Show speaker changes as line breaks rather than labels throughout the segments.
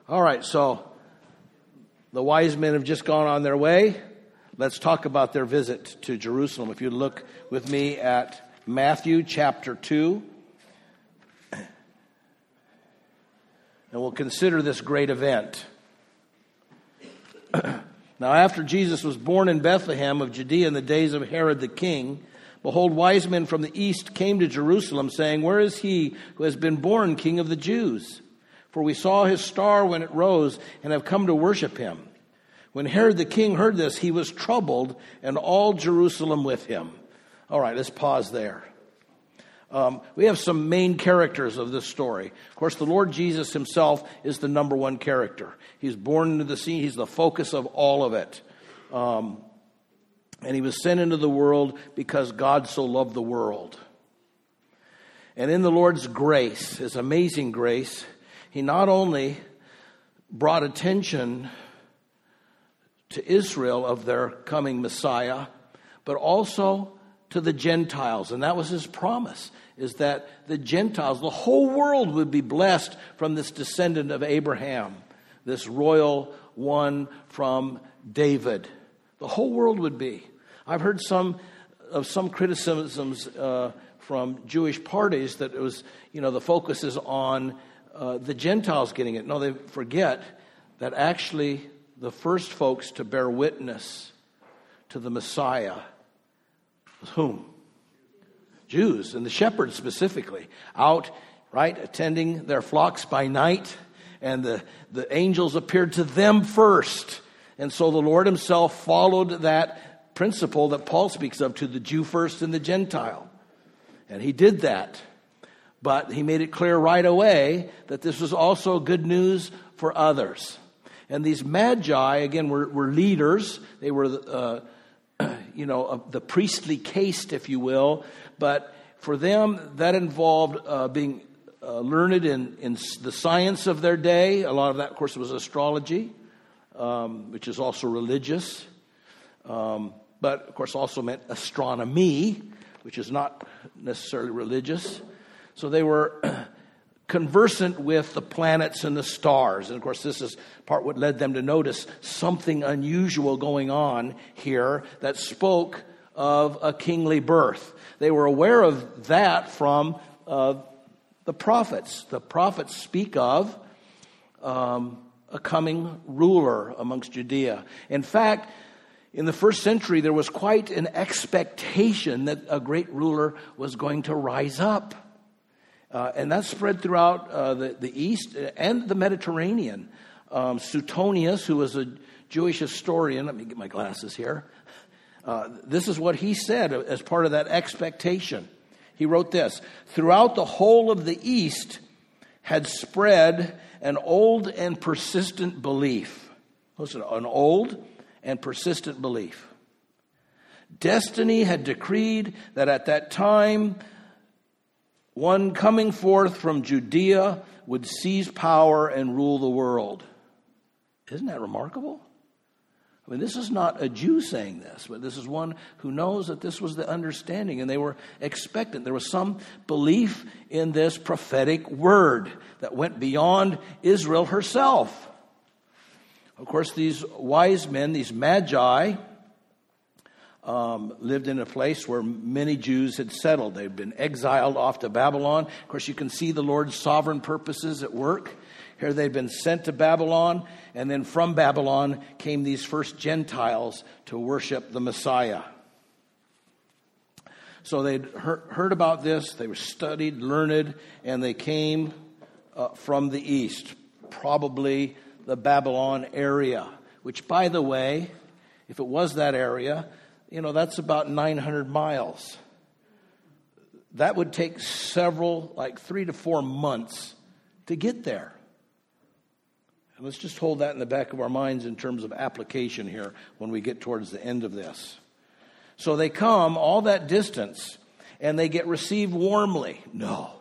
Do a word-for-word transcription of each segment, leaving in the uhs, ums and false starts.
All right, so the wise men have just gone on their way. Let's talk about their visit to Jerusalem. If you look with me at Matthew chapter two, and we'll consider this great event. Now, after Jesus was born in Bethlehem of Judea in the days of Herod the king, behold, wise men from the east came to Jerusalem, saying, "Where is he who has been born King of the Jews? For we saw his star when it rose and have come to worship him." When Herod the king heard this, he was troubled, and all Jerusalem with him. All right, let's pause there. Um, we have some main characters of this story. Of course, the Lord Jesus himself is the number one character. He's born into the scene. He's the focus of all of it. Um, and he was sent into the world because God so loved the world. And in the Lord's grace, his amazing grace, he not only brought attention to Israel of their coming Messiah, but also to the Gentiles. And that was his promise, is that the Gentiles, the whole world would be blessed from this descendant of Abraham, this royal one from David. The whole world would be. I've heard some of some criticisms uh, from Jewish parties that it was, you know, the focus is on uh, the Gentiles getting it. No, they forget that actually the first folks to bear witness to the Messiah was whom? Jews, and the shepherds specifically, out, right, attending their flocks by night, and the, the angels appeared to them first. And so the Lord himself followed that principle that Paul speaks of, to the Jew first and the Gentile. And he did that. But he made it clear right away that this was also good news for others. And these magi, again, were, were leaders. They were, uh, you know, uh, the priestly caste, if you will. But for them, that involved uh, being uh, learned in, in the science of their day. A lot of that, of course, was astrology, um, which is also religious. Um, but, of course, also meant astronomy, which is not necessarily religious. So they were conversant with the planets and the stars. And of course, this is part what led them to notice something unusual going on here that spoke of a kingly birth. They were aware of that from uh, the prophets. The prophets speak of um, a coming ruler amongst Judea. In fact, in the first century, there was quite an expectation that a great ruler was going to rise up. Uh, and that spread throughout uh, the, the East and the Mediterranean. Um, Suetonius, who was a Jewish historian, let me get my glasses here. Uh, this is what he said as part of that expectation. He wrote this: "Throughout the whole of the East had spread an old and persistent belief." Listen, an old and persistent belief. "Destiny had decreed that at that time one coming forth from Judea would seize power and rule the world." Isn't that remarkable? I mean, this is not a Jew saying this, but this is one who knows that this was the understanding, and they were expectant. There was some belief in this prophetic word that went beyond Israel herself. Of course, these wise men, these magi, Um, lived in a place where many Jews had settled. They'd been exiled off to Babylon. Of course, you can see the Lord's sovereign purposes at work. Here they'd been sent to Babylon, and then from Babylon came these first Gentiles to worship the Messiah. So they'd heard, heard about this. They were studied, learned, and they came uh, from the east, probably the Babylon area, which, by the way, if it was that area, you know, that's about nine hundred miles. That would take several, like three to four months to get there. And let's just hold that in the back of our minds in terms of application here when we get towards the end of this. So they come all that distance and they get received warmly. No.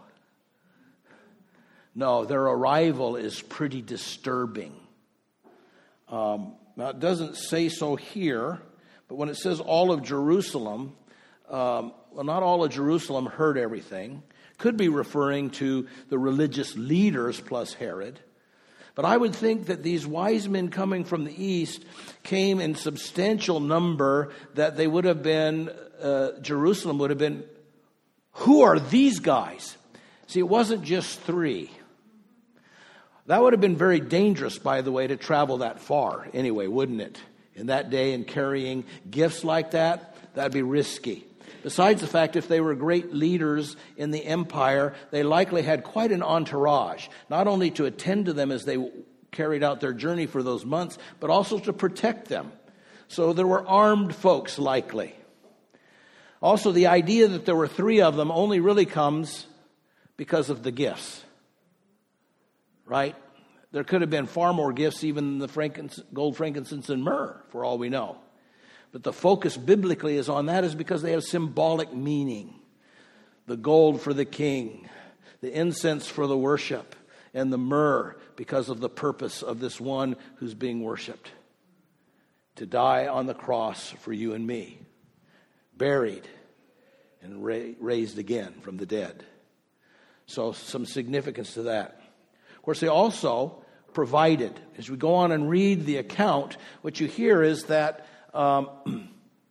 No, their arrival is pretty disturbing. Um, now, it doesn't say so here. But when it says all of Jerusalem, um, well, not all of Jerusalem heard everything. Could be referring to the religious leaders plus Herod. But I would think that these wise men coming from the east came in substantial number, that they would have been, uh, Jerusalem would have been, who are these guys? See, it wasn't just three. That would have been very dangerous, by the way, to travel that far anyway, wouldn't it? In that day, and carrying gifts like that, that'd be risky. Besides the fact, if they were great leaders in the empire, they likely had quite an entourage, not only to attend to them as they carried out their journey for those months, but also to protect them. So there were armed folks likely. Also, the idea that there were three of them only really comes because of the gifts. Right? There could have been far more gifts even than the frankincense, gold, frankincense, and myrrh, for all we know. But the focus biblically is on that is because they have symbolic meaning. The gold for the king, the incense for the worship, and the myrrh because of the purpose of this one who's being worshiped. To die on the cross for you and me. Buried and ra- raised again from the dead. So some significance to that. Of course, they also provided. As we go on and read the account, what you hear is that um,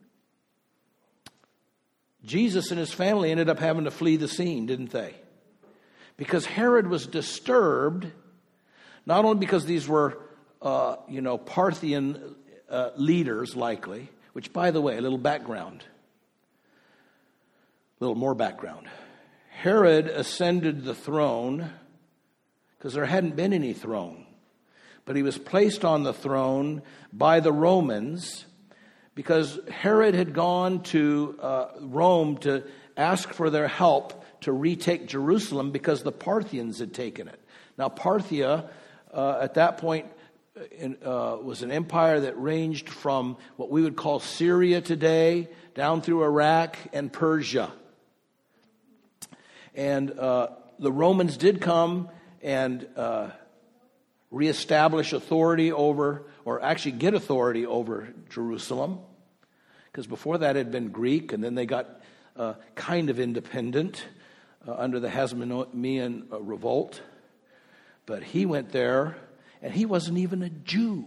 Jesus and his family ended up having to flee the scene, didn't they? Because Herod was disturbed, not only because these were, uh, you know, Parthian uh, leaders, likely, which, by the way, a little background, a little more background. Herod ascended the throne because there hadn't been any throne. But he was placed on the throne by the Romans because Herod had gone to uh, Rome to ask for their help to retake Jerusalem because the Parthians had taken it. Now, Parthia, uh, at that point, uh, was an empire that ranged from what we would call Syria today, down through Iraq and Persia. And uh, the Romans did come and uh, reestablish authority over, or actually get authority over Jerusalem. Because before that it had been Greek, and then they got uh, kind of independent uh, under the Hasmonean uh, revolt. But he went there, and he wasn't even a Jew.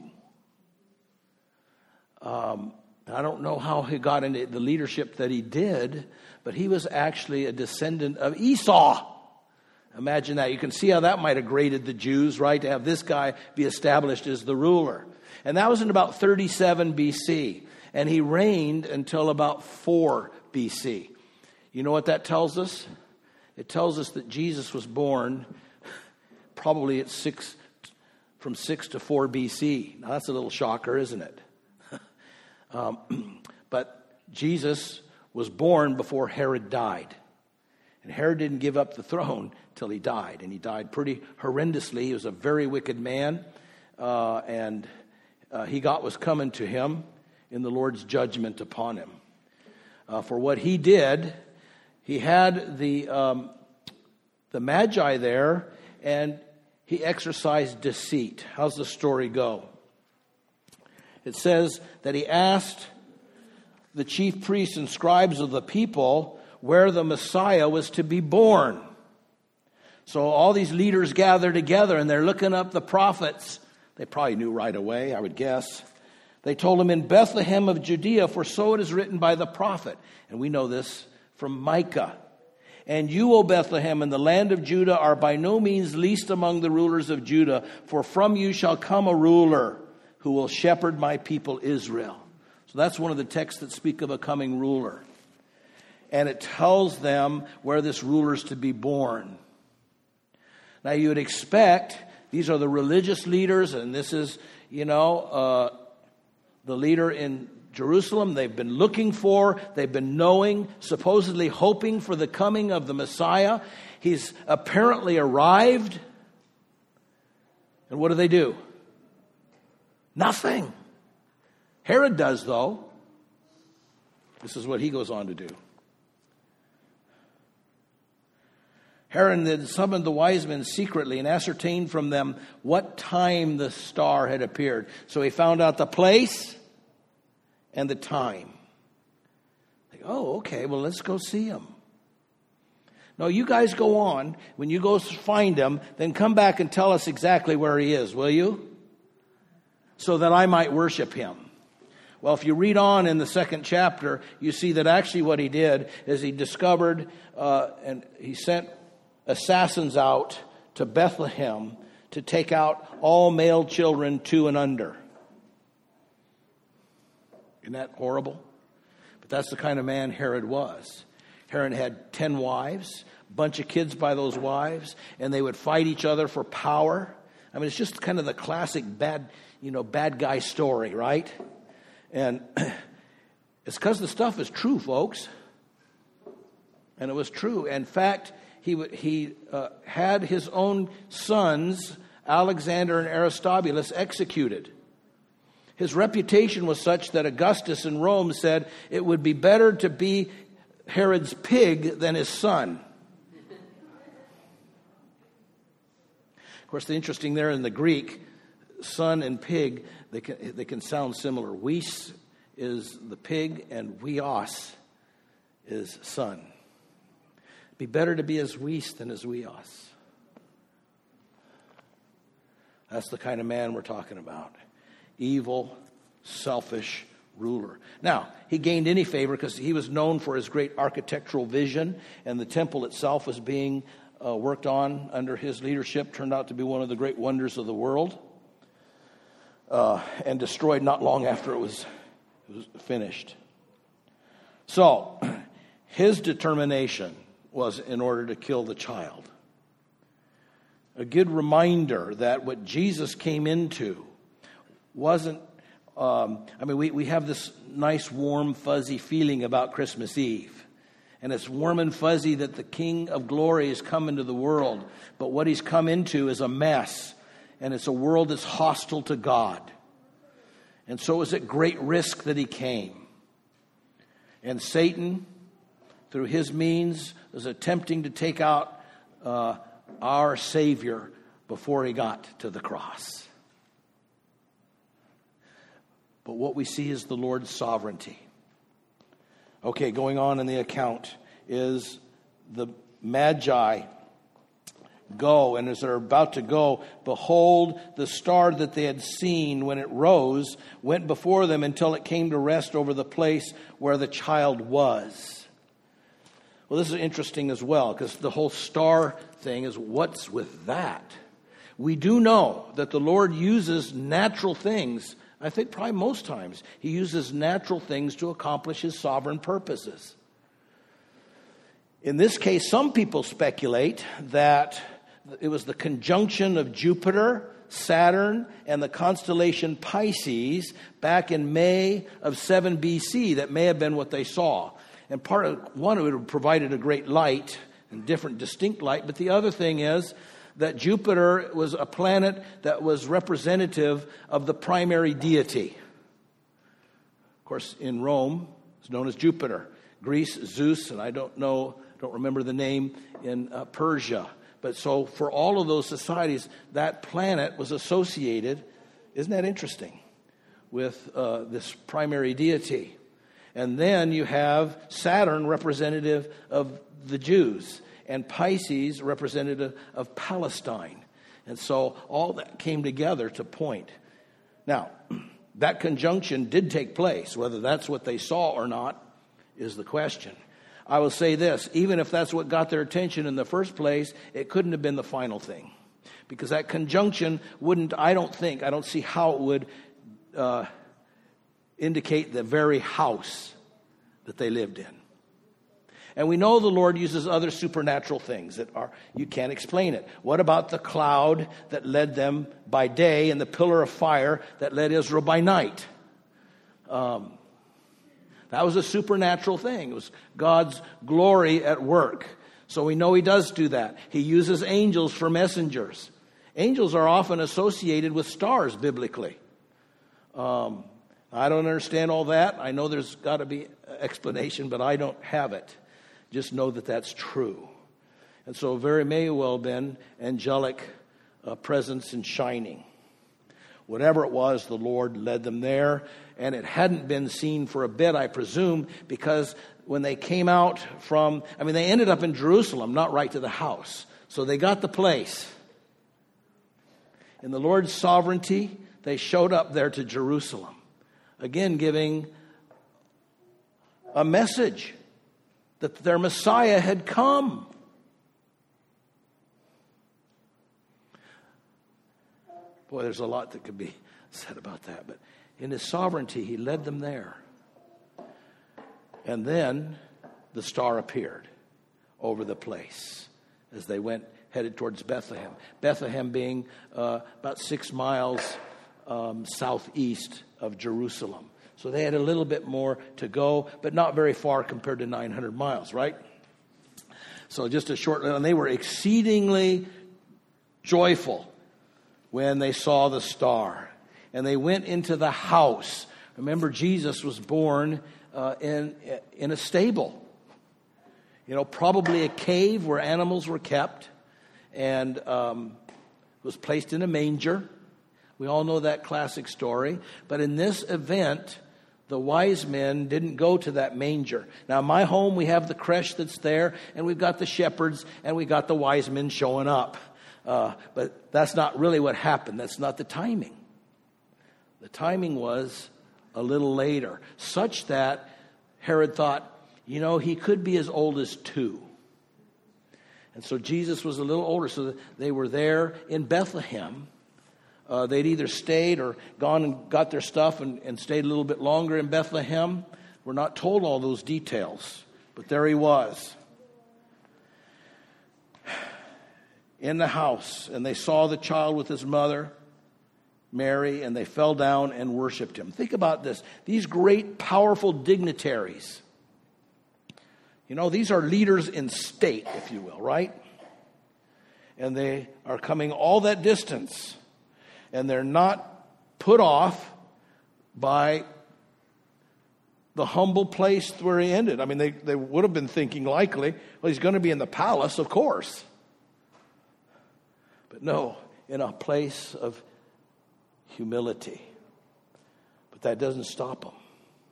Um, I don't know how he got into the leadership that he did, but he was actually a descendant of Esau. Imagine that. You can see how that might have grated the Jews, right? To have this guy be established as the ruler. And that was in about thirty-seven B C. And he reigned until about four B C. You know what that tells us? It tells us that Jesus was born probably at six, from six to four B C. Now that's a little shocker, isn't it? um, but Jesus was born before Herod died. And Herod didn't give up the throne till he died. And he died pretty horrendously. He was a very wicked man. Uh, and uh, he got was coming to him in the Lord's judgment upon him. Uh, for what he did, he had the, um, the Magi there, and he exercised deceit. How's the story go? It says that he asked the chief priests and scribes of the people where the Messiah was to be born. So all these leaders gather together and they're looking up the prophets. They probably knew right away, I would guess. They told him in Bethlehem of Judea, for so it is written by the prophet. And we know this from Micah. And you, O Bethlehem, in the land of Judah, are by no means least among the rulers of Judah, for from you shall come a ruler who will shepherd my people Israel. So that's one of the texts that speak of a coming ruler. And it tells them where this ruler is to be born. Now you would expect, these are the religious leaders, and this is, you know, uh, the leader in Jerusalem. They've been looking for, they've been knowing, supposedly hoping for the coming of the Messiah. He's apparently arrived. And what do they do? Nothing. Herod does, though. This is what he goes on to do. Herod then summoned the wise men secretly and ascertained from them what time the star had appeared. So he found out the place and the time. Like, oh, okay, well, let's go see him. No, you guys go on. When you go find him, then come back and tell us exactly where he is, will you? So that I might worship him. Well, if you read on in the second chapter, you see that actually what he did is he discovered uh, and he sent assassins out to Bethlehem to take out all male children two and under. Isn't that horrible? But that's the kind of man Herod was. Herod had ten wives, a bunch of kids by those wives, and they would fight each other for power. I mean, it's just kind of the classic bad, you know, bad guy story, right? And it's because the stuff is true, folks. And it was true. In fact, he he uh, had his own sons, Alexander and Aristobulus, executed. His reputation was such that Augustus in Rome said it would be better to be Herod's pig than his son. Of course, the interesting there in the Greek, son and pig, they can, they can sound similar. Weis is the pig and weos is son. It'd be better to be as Weis than as weos. That's the kind of man we're talking about. Evil, selfish ruler. Now, he gained any favor because he was known for his great architectural vision, and the temple itself was being uh, worked on under his leadership. Turned out to be one of the great wonders of the world, uh, and destroyed not long after it was, it was finished. So, his determination was in order to kill the child. A good reminder that what Jesus came into wasn't, um, I mean, we, we have this nice, warm, fuzzy feeling about Christmas Eve. And it's warm and fuzzy that the King of Glory has come into the world. But what he's come into is a mess. And it's a world that's hostile to God. And so it was at great risk that he came. And Satan, through his means, was attempting to take out uh, our Savior before he got to the cross. But what we see is the Lord's sovereignty. Okay, going on in the account is the Magi go, and as they're about to go, behold, the star that they had seen when it rose went before them until it came to rest over the place where the child was. Well, this is interesting as well, because the whole star thing is, what's with that? We do know that the Lord uses natural things. I think probably most times he uses natural things to accomplish his sovereign purposes. In this case, some people speculate that it was the conjunction of Jupiter, Saturn, and the constellation Pisces back in May of seven B C that may have been what they saw. And part of one, it would have provided a great light, and different distinct light, but the other thing is that Jupiter was a planet that was representative of the primary deity. Of course, in Rome, it's known as Jupiter. Greece, Zeus, and I don't know, don't remember the name in uh, Persia. But so for all of those societies, that planet was associated, isn't that interesting, with uh, this primary deity. And then you have Saturn, representative of the Jews, and Pisces, representative of Palestine. And so all that came together to point. Now, that conjunction did take place. Whether that's what they saw or not is the question. I will say this, even if that's what got their attention in the first place, it couldn't have been the final thing. Because that conjunction wouldn't, I don't think, I don't see how it would uh, indicate the very house that they lived in. And we know the Lord uses other supernatural things that are, you can't explain it. What about the cloud that led them by day and the pillar of fire that led Israel by night? Um, that was a supernatural thing. It was God's glory at work. So we know he does do that. He uses angels for messengers. Angels are often associated with stars biblically. Um, I don't understand all that. I know there's got to be an explanation, but I don't have it. Just know that that's true. And so very may well have been angelic uh, presence and shining. Whatever it was, the Lord led them there. And it hadn't been seen for a bit, I presume, because when they came out from, I mean, they ended up in Jerusalem, not right to the house. So they got the place. In the Lord's sovereignty, they showed up there to Jerusalem. Again, giving a message that their Messiah had come. Boy, there's a lot that could be said about that. But in his sovereignty, he led them there. And then the star appeared over the place as they went, headed towards Bethlehem. Bethlehem being uh, about six miles um, southeast of Jerusalem. So they had a little bit more to go, but not very far compared to nine hundred miles, right? So just a short, and they were exceedingly joyful when they saw the star. And they went into the house. Remember, Jesus was born uh, in, in a stable. You know, probably a cave where animals were kept. And um, was placed in a manger. We all know that classic story. But in this event, the wise men didn't go to that manger. Now, in my home, we have the creche that's there, and we've got the shepherds, and we got the wise men showing up. Uh, but that's not really what happened. That's not the timing. The timing was a little later, such that Herod thought, you know, he could be as old as two. And so Jesus was a little older, so they were there in Bethlehem. Uh, they'd either stayed or gone and got their stuff and, and stayed a little bit longer in Bethlehem. We're not told all those details, but there he was in the house. And they saw the child with his mother, Mary, and they fell down and worshiped him. Think about this. These great, powerful dignitaries. You know, these are leaders in state, if you will, right? And they are coming all that distance. And they're not put off by the humble place where he ended. I mean, they, they would have been thinking likely, well, he's going to be in the palace, of course. But no, in a place of humility. But that doesn't stop them.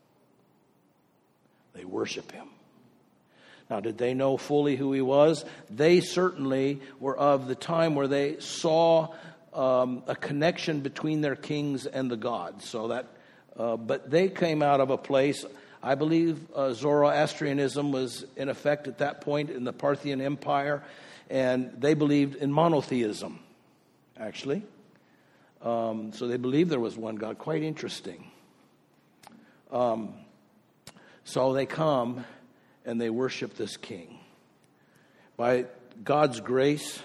They worship him. Now, did they know fully who he was? They certainly were of the time where they saw um, a connection between their kings and the gods. So that, uh, but they came out of a place. I believe uh, Zoroastrianism was in effect at that point in the Parthian Empire, and they believed in monotheism, actually. Um, so they believed there was one God. Quite interesting. Um, so they come and they worship this king. By God's grace,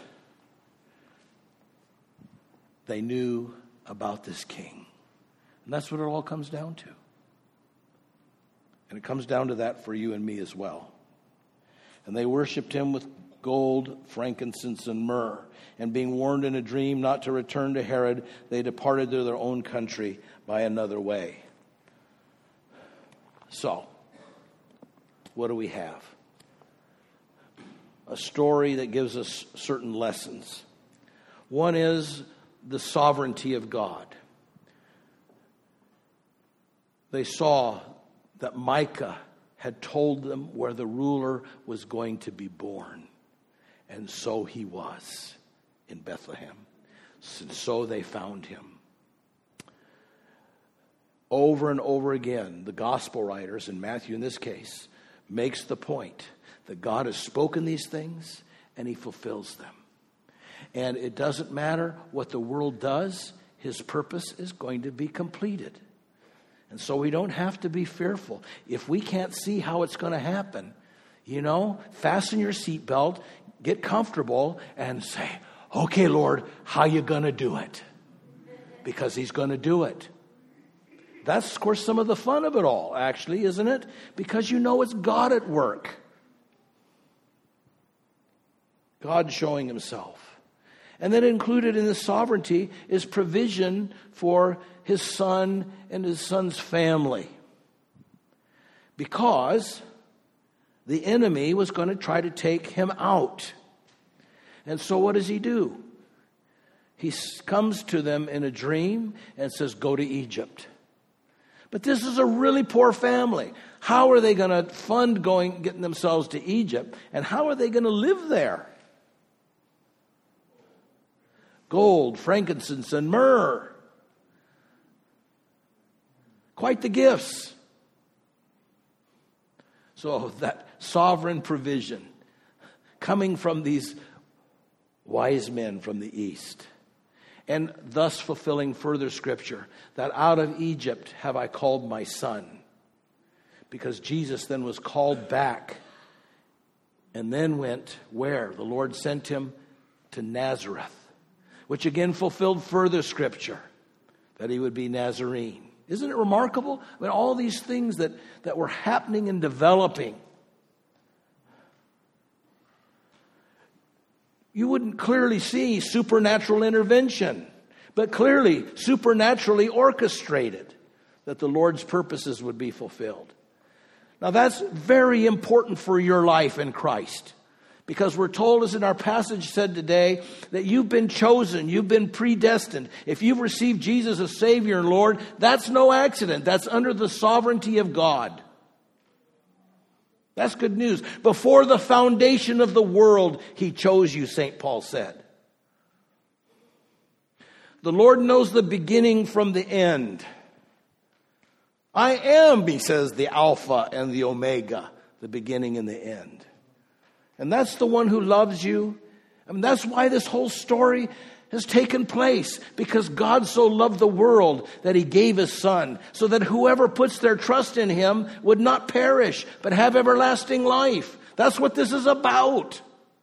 they knew about this king. And that's what it all comes down to. And it comes down to that for you and me as well. And they worshiped him with gold, frankincense, and myrrh. And being warned in a dream not to return to Herod, they departed to their own country by another way. So, what do we have? A story that gives us certain lessons. One is the sovereignty of God. They saw that Micah had told them where the ruler was going to be born. And so he was in Bethlehem. And so they found him. Over and over again, the gospel writers, and Matthew in this case, makes the point that God has spoken these things and he fulfills them. And it doesn't matter what the world does, his purpose is going to be completed. And so we don't have to be fearful. If we can't see how it's going to happen, you know, fasten your seatbelt, get comfortable, and say, okay, Lord, how you going to do it? Because he's going to do it. That's, of course, some of the fun of it all, actually, isn't it? Because you know it's God at work. God showing himself. And then included in the sovereignty is provision for his son and his son's family. Because the enemy was going to try to take him out. And so what does he do? He comes to them in a dream and says, go to Egypt. But this is a really poor family. How are they going to fund going, getting themselves to Egypt? And how are they going to live there? Gold, frankincense, and myrrh. Quite the gifts. So that sovereign provision coming from these wise men from the east, and thus fulfilling further scripture, that out of Egypt have I called my son. Because Jesus then was called back and then went where? The Lord sent him to Nazareth, which again fulfilled further scripture, that he would be Nazarene. Isn't it remarkable? I mean, all these things that, that were happening and developing. You wouldn't clearly see supernatural intervention, but clearly supernaturally orchestrated that the Lord's purposes would be fulfilled. Now that's very important for your life in Christ, because we're told, as in our passage said today, that you've been chosen, you've been predestined. If you've received Jesus as Savior and Lord, that's no accident. That's under the sovereignty of God. That's good news. Before the foundation of the world, He chose you, Saint Paul said. The Lord knows the beginning from the end. I am, He says, the Alpha and the Omega, the beginning and the end. And that's the one who loves you. I mean, that's why this whole story has taken place, because God so loved the world that He gave His Son, so that whoever puts their trust in Him would not perish, but have everlasting life. That's what this is about.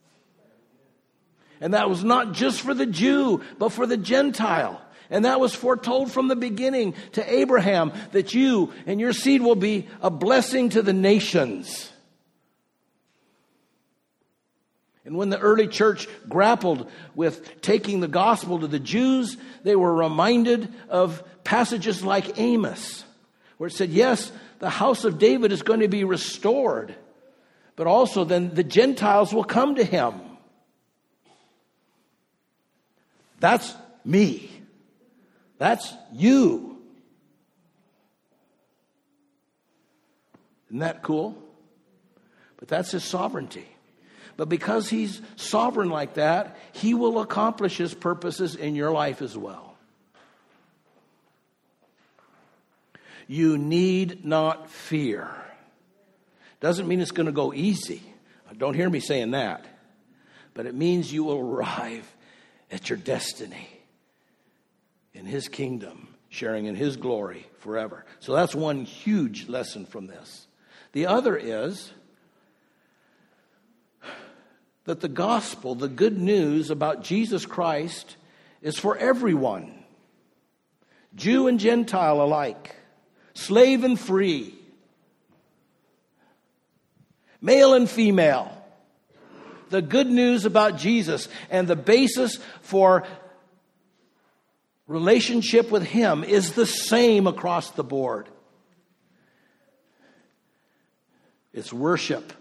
And that was not just for the Jew, but for the Gentile. And that was foretold from the beginning to Abraham, that you and your seed will be a blessing to the nations. And when the early church grappled with taking the gospel to the Jews, they were reminded of passages like Amos, where it said, yes, the house of David is going to be restored, but also then the Gentiles will come to him. That's me. That's you. Isn't that cool? But that's His sovereignty. But because He's sovereign like that, He will accomplish His purposes in your life as well. You need not fear. Doesn't mean it's going to go easy. Don't hear me saying that. But it means you will arrive at your destiny in His kingdom, sharing in His glory forever. So that's one huge lesson from this. The other is that the gospel, the good news about Jesus Christ, is for everyone. Jew and Gentile alike. Slave and free. Male and female. The good news about Jesus and the basis for relationship with Him is the same across the board. It's worship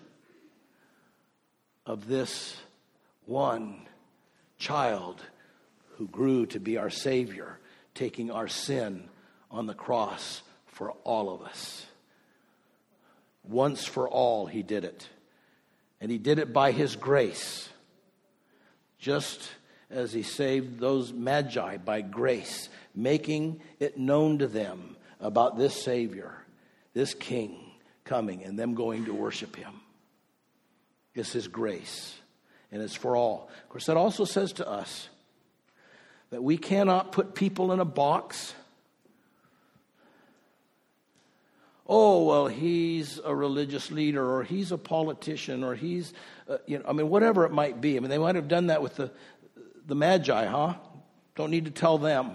of this one child who grew to be our Savior, taking our sin on the cross for all of us. Once for all, He did it. And He did it by His grace. Just as He saved those magi by grace, making it known to them about this Savior, this King coming, and them going to worship Him. It's His grace, and it's for all. Of course, that also says to us that we cannot put people in a box. Oh, well, he's a religious leader, or he's a politician, or he's, uh, you know, I mean, whatever it might be. I mean, they might have done that with the, the Magi, huh? Don't need to tell them.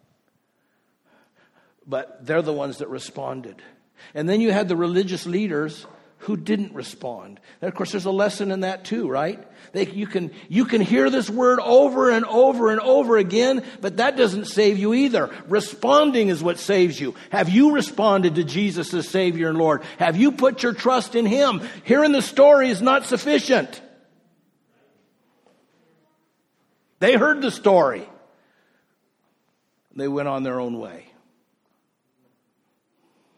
But they're the ones that responded. And then you had the religious leaders who didn't respond. And of course, there's a lesson in that too, right? They, you can you can hear this word over and over and over again, but that doesn't save you either. Responding is what saves you. Have you responded to Jesus as Savior and Lord? Have you put your trust in Him? Hearing the story is not sufficient. They heard the story. They went on their own way.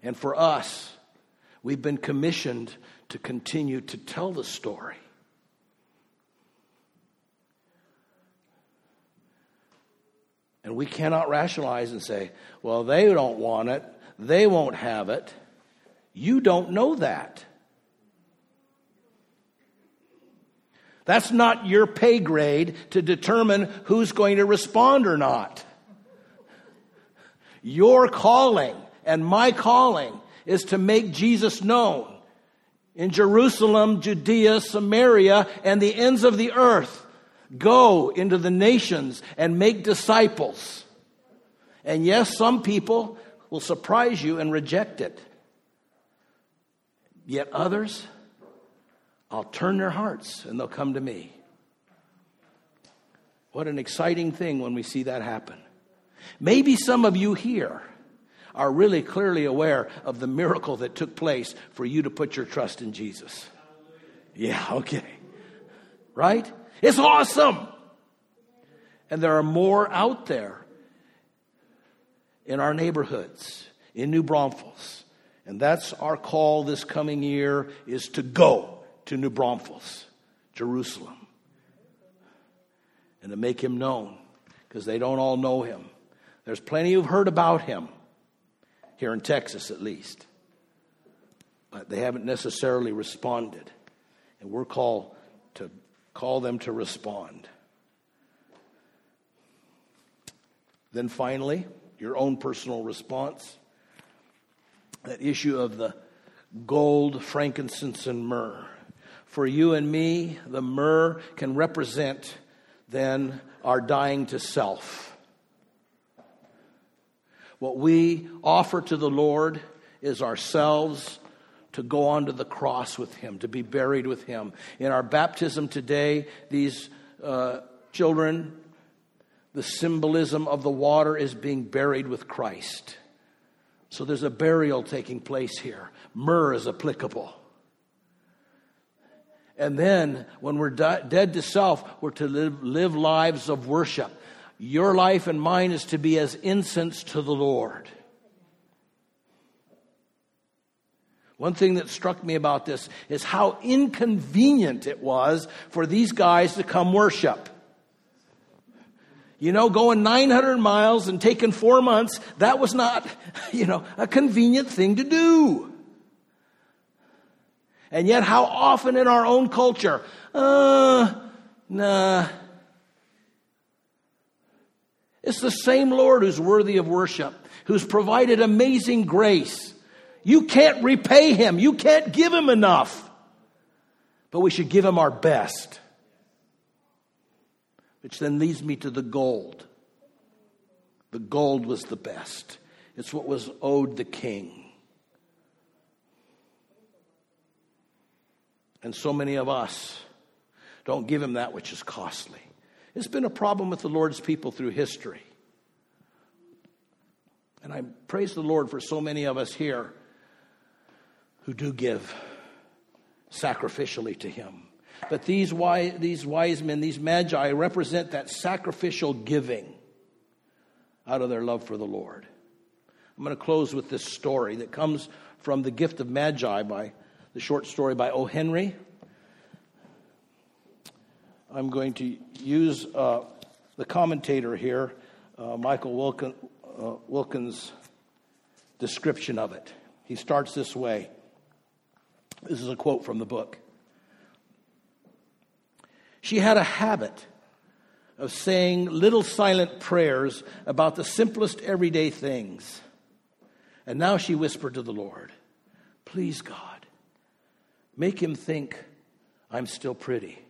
And for us, we've been commissioned to continue to tell the story. And we cannot rationalize and say, well, they don't want it. They won't have it. You don't know that. That's not your pay grade to determine who's going to respond or not. Your calling and my calling is to make Jesus known in Jerusalem, Judea, Samaria, and the ends of the earth. Go into the nations and make disciples. And yes, some people will surprise you and reject it. Yet others, I'll turn their hearts and they'll come to me. What an exciting thing when we see that happen. Maybe some of you here are really clearly aware of the miracle that took place for you to put your trust in Jesus. Yeah, okay. Right? It's awesome. And there are more out there in our neighborhoods, in New Braunfels. And that's our call this coming year, is to go to New Braunfels, Jerusalem, and to make him known, because they don't all know him. There's plenty who've heard about him, here in Texas at least, but they haven't necessarily responded. And we're called to call them to respond. Then finally, your own personal response. That issue of the gold, frankincense, and myrrh. For you and me, the myrrh can represent then our dying to self. What we offer to the Lord is ourselves to go onto the cross with him, to be buried with him. In our baptism today, these uh, children, the symbolism of the water is being buried with Christ. So there's a burial taking place here. Myrrh is applicable. And then when we're di- dead to self, we're to live, live lives of worship. Your life and mine is to be as incense to the Lord. One thing that struck me about this is how inconvenient it was for these guys to come worship. You know, going nine hundred miles and taking four months, that was not, you know, a convenient thing to do. And yet how often in our own culture, uh, nah. It's the same Lord who's worthy of worship, who's provided amazing grace. You can't repay him. You can't give him enough. But we should give him our best. Which then leads me to the gold. The gold was the best. It's what was owed the king. And so many of us don't give him that which is costly. It's been a problem with the Lord's people through history. And I praise the Lord for so many of us here who do give sacrificially to him. But these wise, these wise men, these magi, represent that sacrificial giving out of their love for the Lord. I'm going to close with this story that comes from The Gift of Magi, by the short story by O. Henry. I'm going to use uh, the commentator here, uh, Michael Wilkin, uh, Wilkins' description of it. He starts this way. This is a quote from the book. She had a habit of saying little silent prayers about the simplest everyday things. And now she whispered to the Lord, "Please, God, make him think I'm still pretty."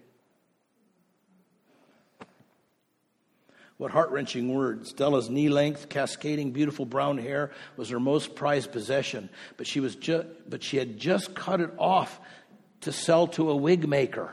What heart-wrenching words. Stella's knee-length, cascading, beautiful brown hair was her most prized possession, but she was ju- but she had just cut it off to sell to a wig maker.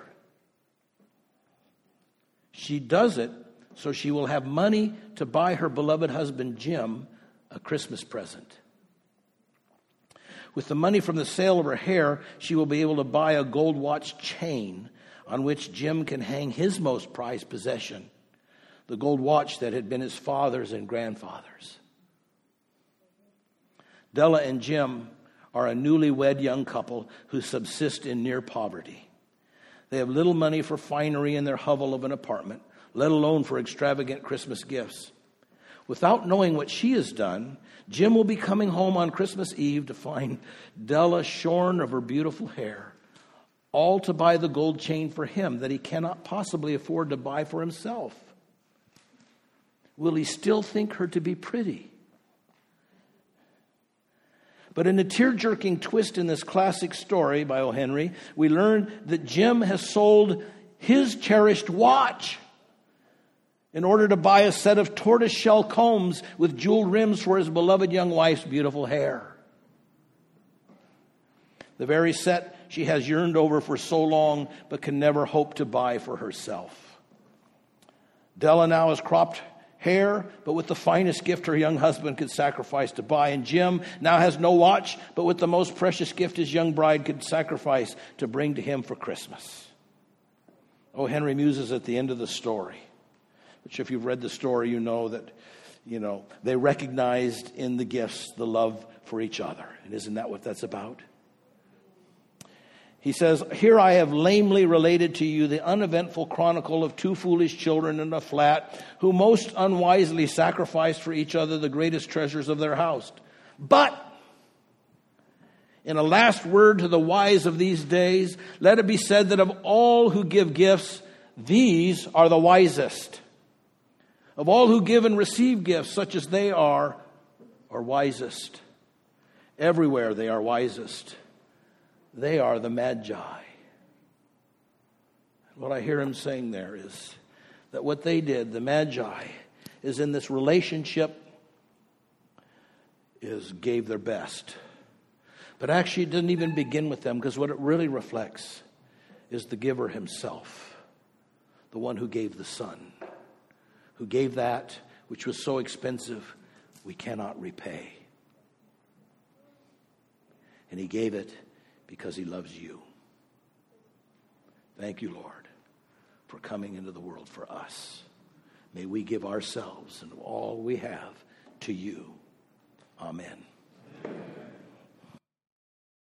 She does it so she will have money to buy her beloved husband Jim a Christmas present. With the money from the sale of her hair, she will be able to buy a gold watch chain on which Jim can hang his most prized possession, the gold watch that had been his father's and grandfather's. Della and Jim are a newlywed young couple who subsist in near poverty. They have little money for finery in their hovel of an apartment, let alone for extravagant Christmas gifts. Without knowing what she has done, Jim will be coming home on Christmas Eve to find Della shorn of her beautiful hair, all to buy the gold chain for him that he cannot possibly afford to buy for himself. Will he still think her to be pretty? But in a tear-jerking twist in this classic story by O. Henry, we learn that Jim has sold his cherished watch in order to buy a set of tortoiseshell combs with jeweled rims for his beloved young wife's beautiful hair. The very set she has yearned over for so long, but can never hope to buy for herself. Della now has cropped hair, but with the finest gift her young husband could sacrifice to buy. And Jim now has no watch, but with the most precious gift his young bride could sacrifice to bring to him for Christmas. O. Henry muses at the end of the story, which if you've read the story, you know that, you know, they recognized in the gifts the love for each other. And isn't that what that's about? He says, "Here I have lamely related to you the uneventful chronicle of two foolish children in a flat who most unwisely sacrificed for each other the greatest treasures of their house. But, in a last word to the wise of these days, let it be said that of all who give gifts, these are the wisest. Of all who give and receive gifts, such as they are, are wisest. Everywhere they are wisest. They are the Magi." What I hear him saying there is that what they did, the Magi, is in this relationship, is gave their best. But actually it didn't even begin with them, because what it really reflects is the giver himself, the one who gave the Son, who gave that which was so expensive we cannot repay. And he gave it because he loves you. Thank you, Lord, for coming into the world for us. May we give ourselves and all we have to you. Amen.